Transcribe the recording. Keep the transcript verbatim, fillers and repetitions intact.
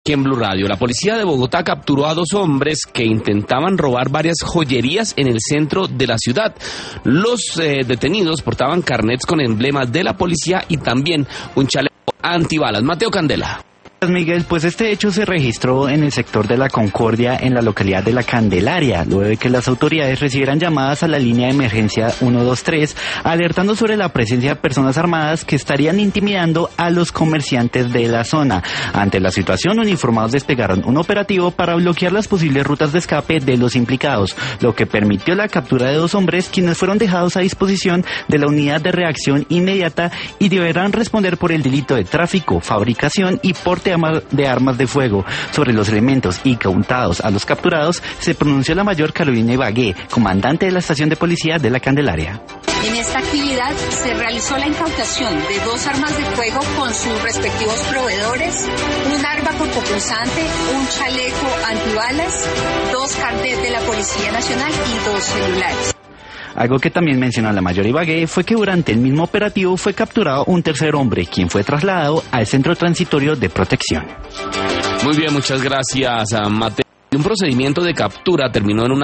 Aquí en Blue Radio, la policía de Bogotá capturó a dos hombres que intentaban robar varias joyerías en el centro de la ciudad. Los eh, detenidos portaban carnets con emblemas de la policía y también un chaleco antibalas. Mateo Candela. Miguel, pues este hecho se registró en el sector de la Concordia, en la localidad de La Candelaria, luego de que las autoridades recibieran llamadas a la línea de emergencia ciento veintitrés, alertando sobre la presencia de personas armadas que estarían intimidando a los comerciantes de la zona. Ante la situación, uniformados desplegaron un operativo para bloquear las posibles rutas de escape de los implicados, lo que permitió la captura de dos hombres, quienes fueron dejados a disposición de la unidad de reacción inmediata y deberán responder por el delito de tráfico, fabricación y porte de armas de fuego. Sobre los elementos incautados a los capturados se pronunció la mayor Carolina Ibagué, comandante de la estación de policía de La Candelaria. En esta actividad se realizó la incautación de dos armas de fuego con sus respectivos proveedores, un arma cortopulsante, un chaleco antibalas, dos carnets de la Policía Nacional y dos celulares. Algo que también mencionó la mayor Ibagué fue que durante el mismo operativo fue capturado un tercer hombre, quien fue trasladado al centro transitorio de protección. Muy bien, muchas gracias, Mateo. Un procedimiento de captura terminó en una